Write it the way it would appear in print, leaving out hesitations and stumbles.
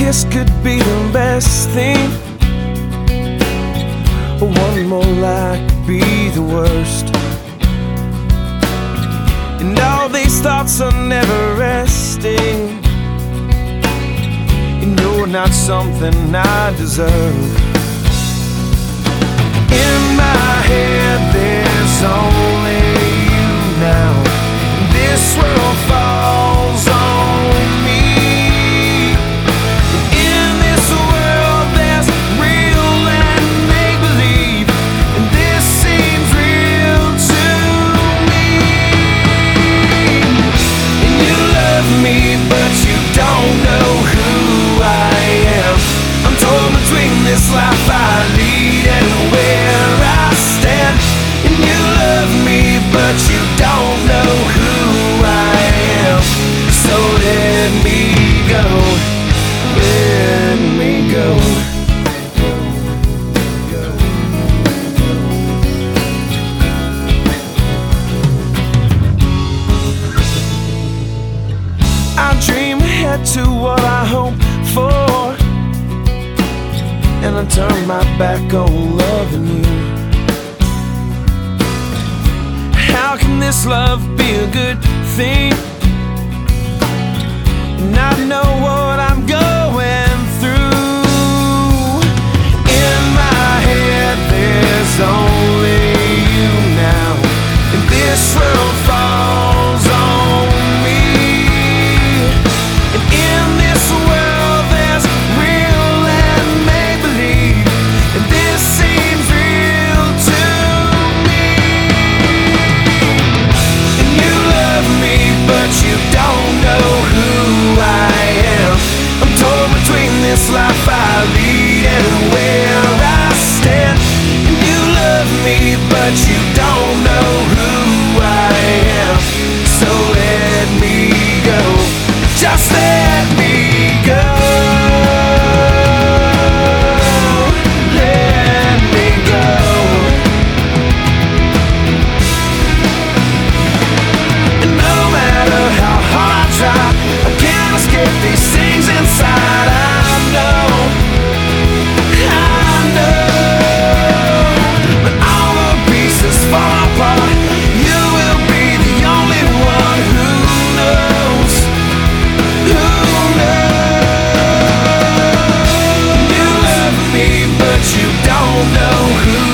this could be the best thing. One more lie could be the worst. And all these thoughts are never resting. And you're not something I deserve. In my head there's only you now. This world falls on me. In this world there's real and make-believe, and this seems real to me. And you love me, but you don't know who I am. I'm torn between this life I lead and where I stand. And you love me, but you don't know who I am. So let me go, let me go. I dream ahead to what I hope for, and I turn my back on loving you. How can this love be a good thing? And I know what I'm going through. In my head there's only you now, and this world falls on me. And in this world there's real and make-believe, and this seems real to me. And you love me, but you don't know who I am. I'm torn between this life I lead and where I stand. And you love me, but you don't know who I am. So let me go, just let me go. Let me go. And no matter how hard I try, I can't escape these things inside. I know, but all the pieces fall apart. You will be the only one who knows, who knows. You love me, but you don't know who